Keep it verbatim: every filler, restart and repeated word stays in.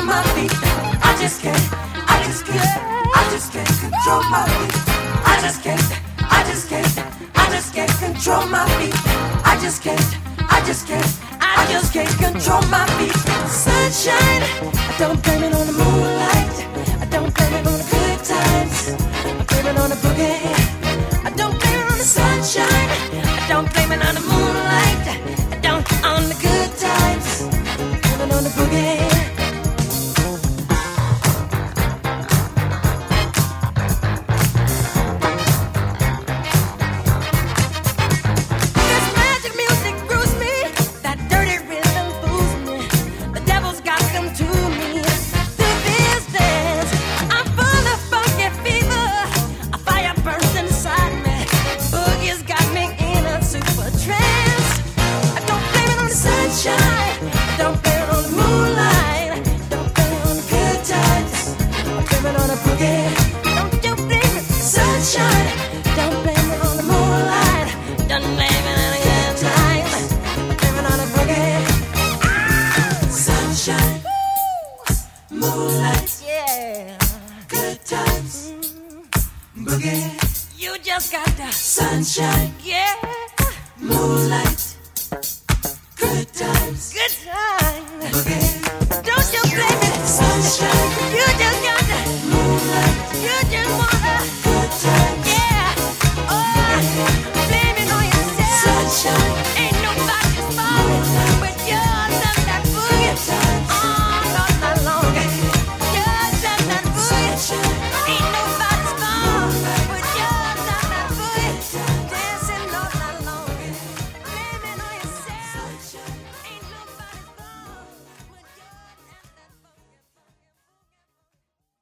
my feet. I just can't, I just can't, I just can't control my feet. I just can't, I just can't, I just can't control my feet. I just can't, I just can't, I just can't control my feet. Sunshine, I don't blame it on the moonlight. I don't blame it on the good times. I blame it on the boogie. I don't blame it on the sunshine. I don't blame it on the moonlight. I don't on the good times. I blame it on the boogie. You just got the sunshine, yeah. Moonlight, good times, good times. Boogie. Don't you blame it, sunshine.